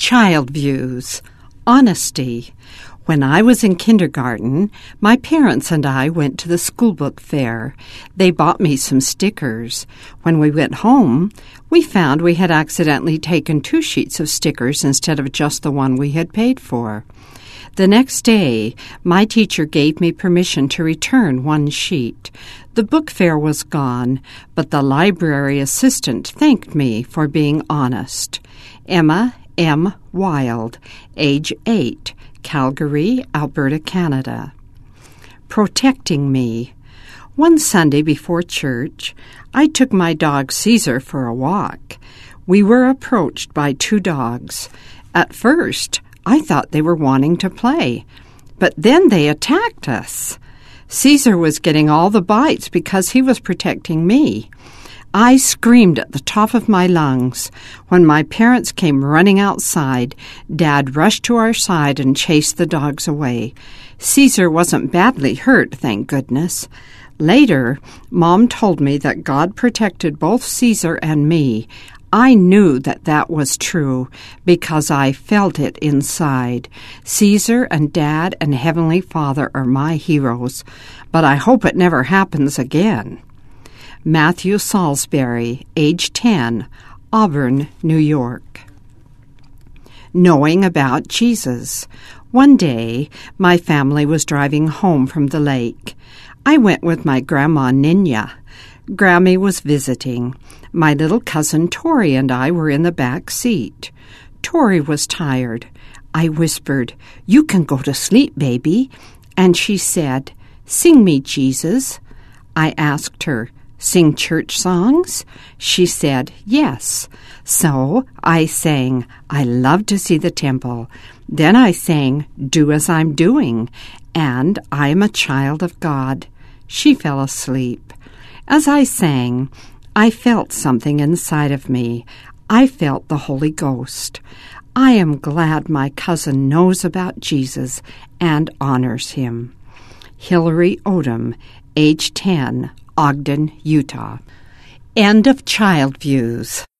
Child Views. Honesty. When I was in kindergarten, my parents and I went to the school book fair. They bought me some stickers. When we went home, we found we had accidentally taken 2 sheets of stickers instead of just the one we had paid for. The next day, my teacher gave me permission to return 1 sheet. The book fair was gone, but the library assistant thanked me for being honest. Emma M. Wild, age 8, Calgary, Alberta, Canada. Protecting me. One Sunday before church, I took my dog Caesar for a walk. We were approached by 2 dogs. At first, I thought they were wanting to play, but then they attacked us. Caesar was getting all the bites because he was protecting me. I screamed at the top of my lungs. When my parents came running outside, Dad rushed to our side and chased the dogs away. Caesar wasn't badly hurt, thank goodness. Later, Mom told me that God protected both Caesar and me. I knew that was true because I felt it inside. Caesar and Dad and Heavenly Father are my heroes, but I hope it never happens again. Matthew Salisbury, age 10, Auburn, New York. Knowing about Jesus. One day, my family was driving home from the lake. I went with my grandma Ninya. Grammy was visiting. My little cousin Tori and I were in the back seat. Tori was tired. I whispered, "You can go to sleep, baby." And she said, "Sing me, Jesus." I asked her, "Sing church songs?" She said, "Yes." So I sang, "I love to see the temple." Then I sang, "Do as I'm doing," and "I am a child of God." She fell asleep. As I sang, I felt something inside of me. I felt the Holy Ghost. I am glad my cousin knows about Jesus and honors him. Hillary Odom, age 10, Ogden, Utah. End of Child Views.